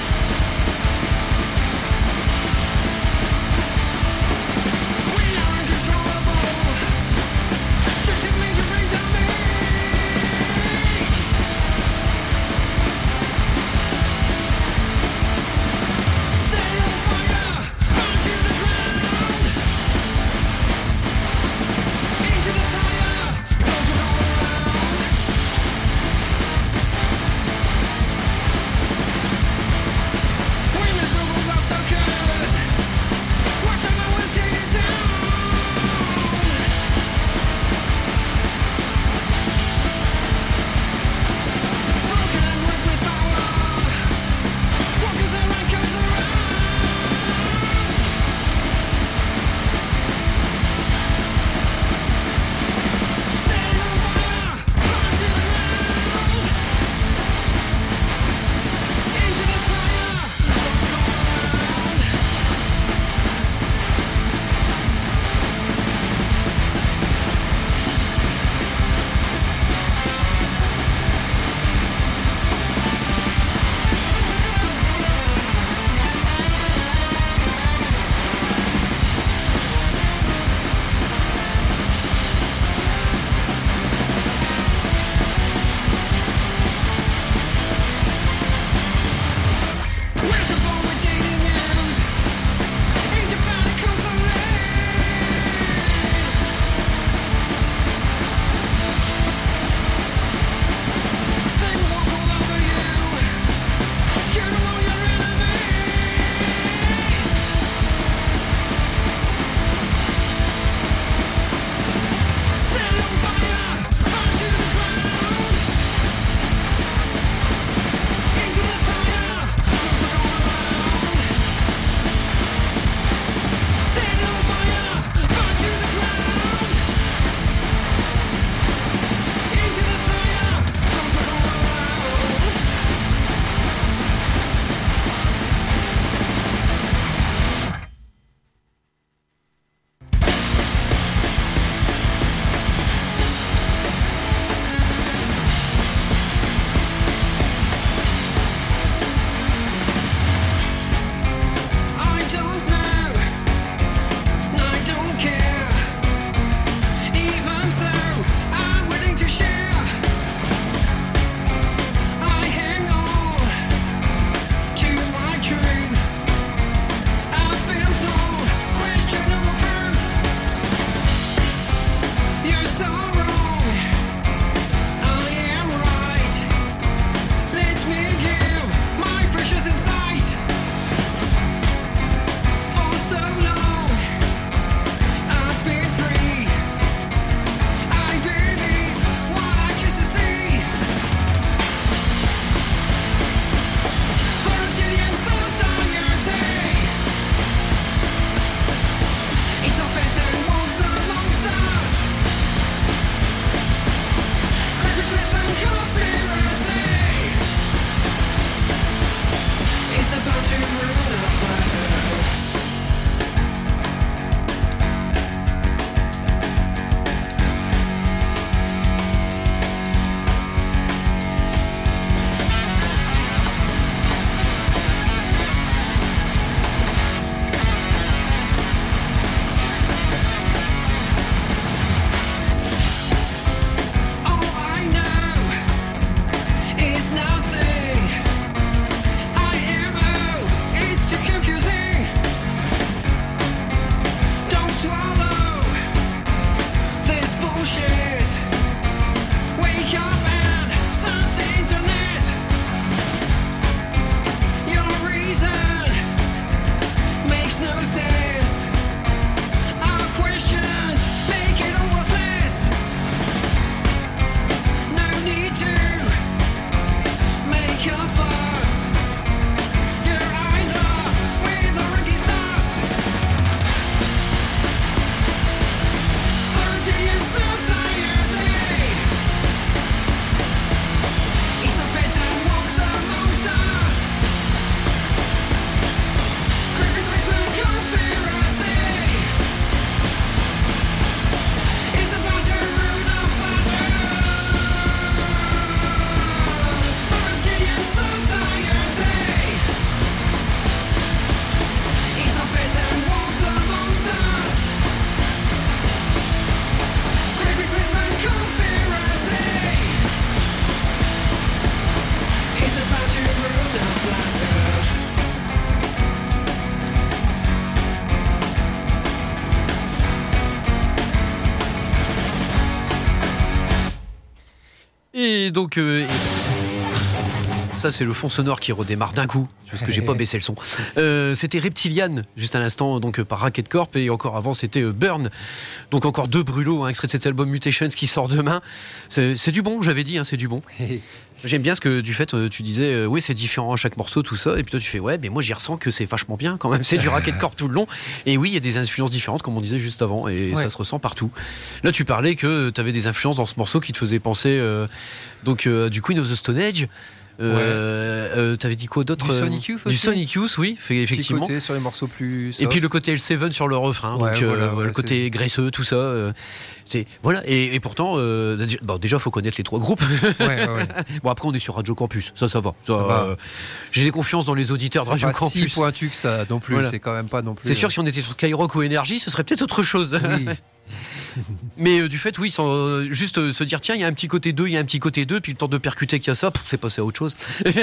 We are Et donc, ça c'est le fond sonore qui redémarre d'un coup, parce que j'ai pas baissé le son. C'était Reptilian, juste à l'instant, donc par Racket Corp, et encore avant c'était Burn. Donc encore deux brûlots, hein, extrait de cet album Mutations qui sort demain. C'est du bon, j'avais dit, hein, c'est du bon. J'aime bien ce que du fait, tu disais, oui c'est différent à chaque morceau, tout ça, et puis toi tu fais, ouais, mais moi j'y ressens que c'est vachement bien quand même, c'est du Racket Corp tout le long, et oui, il y a des influences différentes, comme on disait juste avant, et ça se ressent partout. Là tu parlais que tu avais des influences dans ce morceau qui te faisaient penser du Queen of the Stone Age. T'avais dit quoi d'autre? Du Sonic Youth aussi. Du Sonic Youth, oui, effectivement. Petit côté sur les morceaux plus soft. Et puis le côté L7 sur le refrain, donc le côté graisseux, tout ça. Voilà. Et pourtant, déjà, faut connaître les trois groupes. Bon, après, on est sur Radio Campus, ça va. J'ai confiance dans les auditeurs de Radio Campus. C'est pas si pointu que ça non plus. Voilà. C'est quand même pas non plus. C'est sûr, si on était sur Skyrock ou Énergie, ce serait peut-être autre chose. Oui. Mais du fait, oui, sans juste se dire, tiens, il y a un petit côté 2, il y a un petit côté 2, puis le temps de percuter qu'il y a ça, c'est passé à autre chose.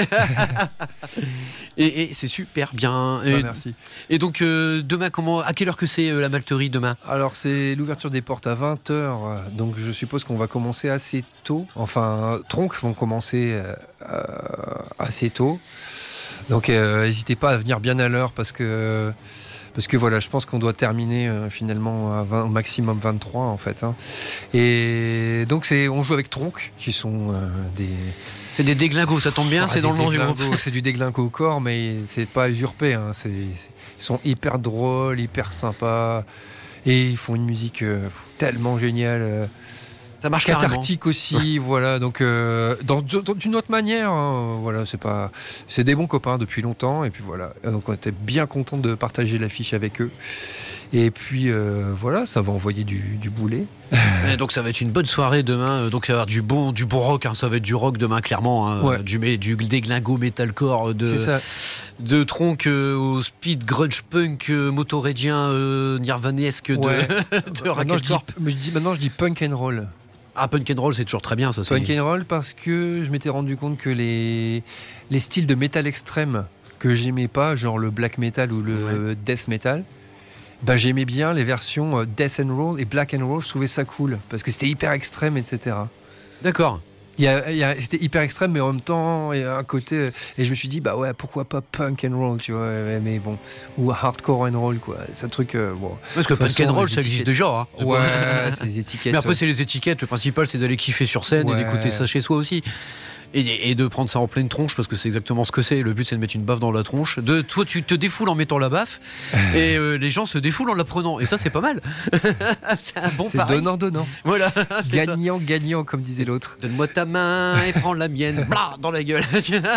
et c'est super bien. Merci. Et donc, demain, à quelle heure que c'est la malterie demain ? Alors, c'est l'ouverture des portes à 20h, donc je suppose qu'on va commencer assez tôt. Enfin, Tronc vont commencer assez tôt. Donc, n'hésitez pas à venir bien à l'heure parce que voilà, je pense qu'on doit terminer finalement au maximum 23 en fait. Hein. Et donc on joue avec Tronc, qui sont C'est des déglingos, ça tombe bien, c'est dans le nom du groupe. C'est du déglingo au corps, mais c'est pas usurpé. Hein. Ils sont hyper drôles, hyper sympas, et ils font une musique tellement géniale. Ça marche cathartique aussi, voilà. Donc d'une autre manière, hein, voilà, c'est des bons copains depuis longtemps, et puis voilà. Donc on était bien content de partager l'affiche avec eux. Et puis voilà, ça va envoyer du boulet. Et donc ça va être une bonne soirée demain. Donc il va y avoir du bon rock. Hein, ça va être du rock demain clairement. Hein, ouais. Du déglingo metalcore de Tronc au speed grunge punk motorédien nirvanesque de Racket Corp. Maintenant je dis punk and roll. Ah, punk and roll, c'est toujours très bien, ça. Punk and roll, parce que je m'étais rendu compte que les styles de métal extrême que j'aimais pas, genre le black metal ou le death metal, bah, j'aimais bien les versions death and roll et black and roll. Je trouvais ça cool parce que c'était hyper extrême, etc. D'accord. C'était hyper extrême, mais en même temps, il y a un côté. Et je me suis dit, bah ouais, pourquoi pas punk and roll, tu vois, mais bon. Ou hardcore and roll, quoi. C'est un truc. Bon. Parce que punk and roll, ça existe déjà. Hein. Ouais, c'est les étiquettes. Mais après, c'est les étiquettes. Le principal, c'est d'aller kiffer sur scène et d'écouter ça chez soi aussi. Et de prendre ça en pleine tronche, parce que c'est exactement ce que c'est. Le but, c'est de mettre une baffe dans la tronche. Toi, tu te défoules en mettant la baffe, et les gens se défoulent en la prenant. Et ça, c'est pas mal. C'est un bon pari. C'est donnant-donnant. Voilà. Gagnant, comme disait l'autre. Donne-moi ta main et prends la mienne. Blah, dans la gueule.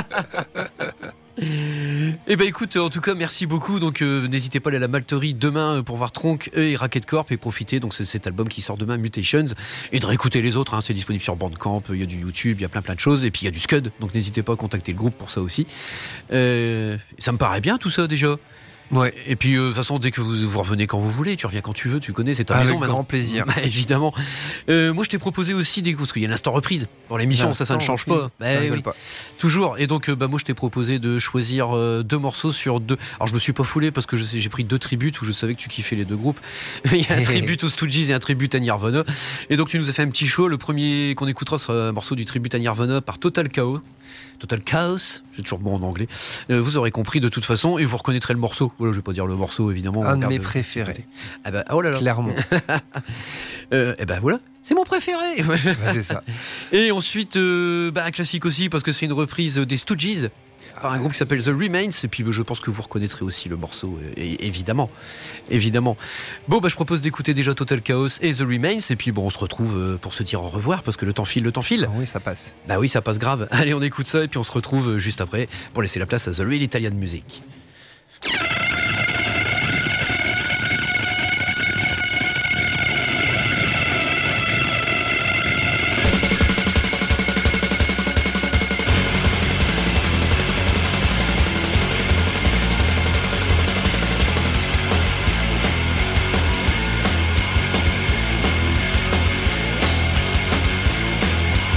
Et ben écoute, en tout cas merci beaucoup. Donc n'hésitez pas à aller à la malterie demain pour voir Tronc et Racket Corp et profiter. Donc c'est cet album qui sort demain, Mutations, et de réécouter les autres. Hein, c'est disponible sur Bandcamp, il y a du YouTube, il y a plein de choses, et puis il y a du Scud. Donc n'hésitez pas à contacter le groupe pour ça aussi. Ça me paraît bien tout ça déjà. Ouais. Et puis de toute façon, dès que vous revenez quand vous voulez, tu reviens quand tu veux, tu connais, c'est ta maison maintenant. Avec grand plaisir. Bah, évidemment. Moi je t'ai proposé aussi parce qu'il y a l'instant reprise dans l'émission, ça ne change pas. Ça rigole pas. Toujours. Et donc moi je t'ai proposé de choisir 2 morceaux sur 2. Alors je me suis pas foulé parce que j'ai pris 2 tributes où je savais que tu kiffais les 2 groupes. Il y a un tribute aux Stooges et un tribute à Nirvana. Et donc tu nous as fait un petit show. Le premier qu'on écoutera sera un morceau du tribute à Nirvana par Total Chaos, c'est toujours bon en anglais. Vous aurez compris de toute façon et vous reconnaîtrez le morceau. Voilà, je vais pas dire le morceau évidemment. Un de mes préférés. Ah bah, oh là là. Clairement. Et ben voilà, c'est mon préféré. Bah, c'est ça. Et ensuite, un classique aussi parce que c'est une reprise des Stooges par un groupe qui s'appelle The Remains, et puis je pense que vous reconnaîtrez aussi le morceau, évidemment. Bon, je propose d'écouter déjà Total Chaos et The Remains, et puis on se retrouve pour se dire au revoir, parce que le temps file. Ah oui, ça passe. Bah oui, ça passe grave. Allez, on écoute ça, et puis on se retrouve juste après pour laisser la place à The Real Italian Music.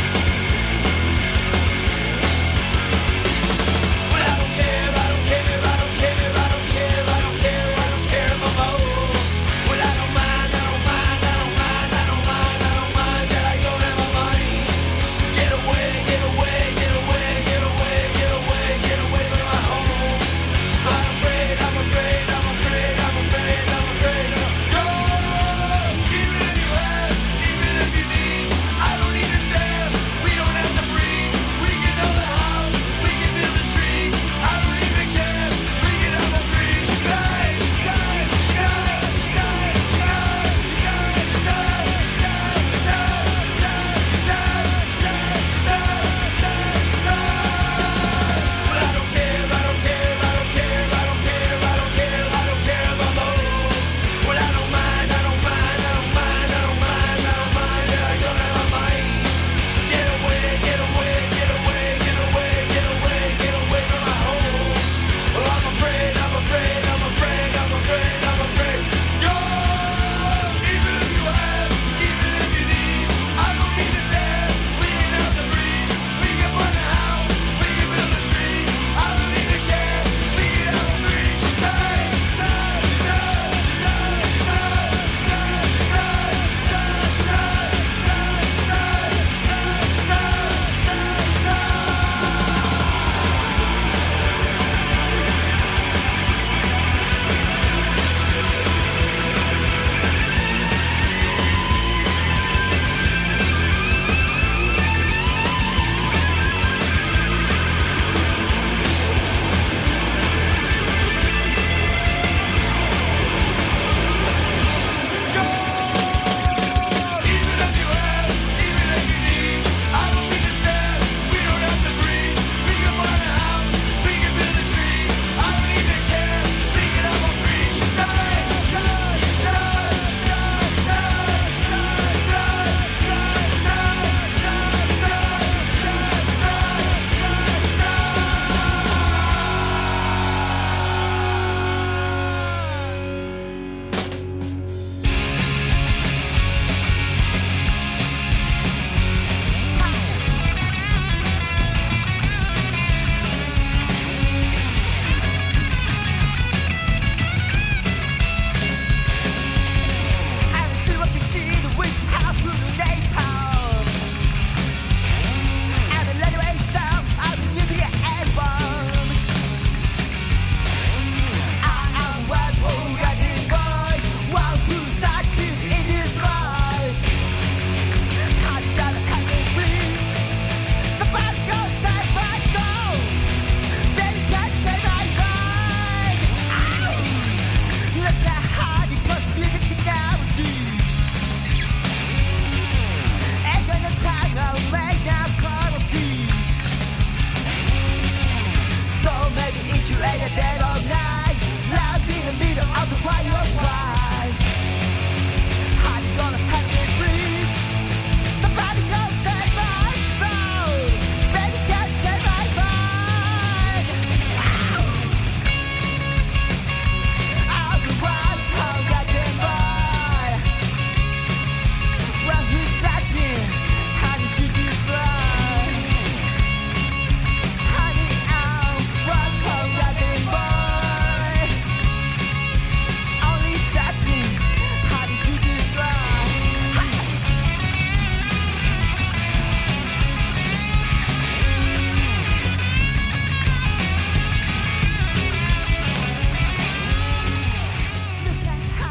I don't care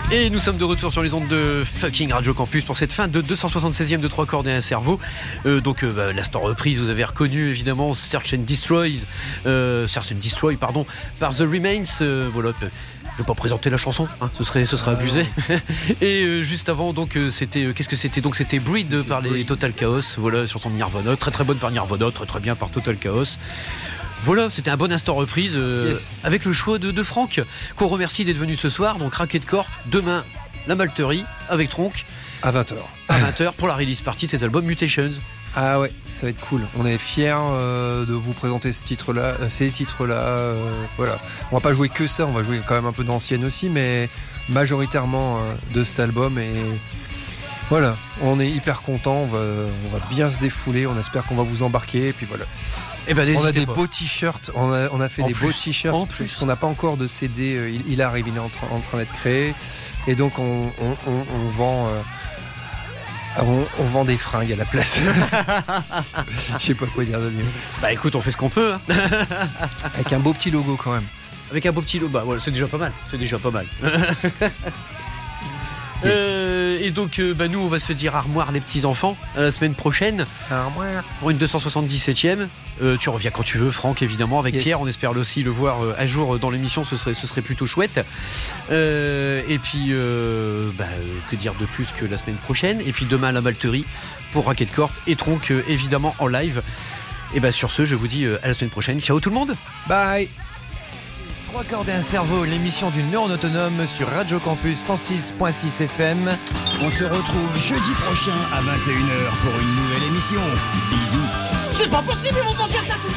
Et nous sommes de retour sur les ondes de fucking Radio Campus pour cette fin de 276e de 3 cordes et un cerveau. L'instant reprise, vous avez reconnu évidemment Search and Destroy, par The Remains. Voilà. Je vais pas présenter la chanson, hein, ce serait abusé. Et juste avant, donc c'était qu'est-ce que c'était? Donc c'était Breed par les Total Chaos. Voilà, chanson de Nirvana, très très bonne par Nirvana, très très bien par Total Chaos. Voilà, c'était un bon instant reprise avec le choix de Franck, qu'on remercie d'être venu ce soir. Donc Racket Corp, demain la Malterie avec Tronc à 20h. À 20h pour la release party de cet album Mutations. Ah ouais, ça va être cool. On est fiers de vous présenter ces titres-là. Voilà. On va pas jouer que ça, on va jouer quand même un peu d'anciennes aussi, mais majoritairement de cet album. Et voilà, on est hyper contents, on va bien se défouler, on espère qu'on va vous embarquer. Et puis voilà. On a des beaux t-shirts, on a fait beaux t-shirts, parce qu'on n'a pas encore de CD, il arrive, il est en train d'être créé. Et donc on vend... on vend des fringues à la place. Je sais pas quoi dire de mieux. Bah écoute, on fait ce qu'on peut. Hein. Avec un beau petit logo quand même. Avec un beau petit logo, bah voilà, c'est déjà pas mal. Et donc nous on va se dire armoire les petits enfants la semaine prochaine. Armoire. Pour une 277e. Tu reviens quand tu veux, Franck, évidemment, avec Pierre. On espère aussi le voir à jour dans l'émission, ce serait plutôt chouette. Et puis que dire de plus que la semaine prochaine. Et puis demain à la Malterie pour Racket Corp et Tronc évidemment en live. Et sur ce, je vous dis à la semaine prochaine. Ciao tout le monde. Bye. 3 cordes et un cerveau, l'émission du neuron autonome sur Radio Campus 106.6 FM. On se retrouve jeudi prochain à 21h pour une nouvelle émission. Bisous. C'est pas possible, ils vont pas faire ça tout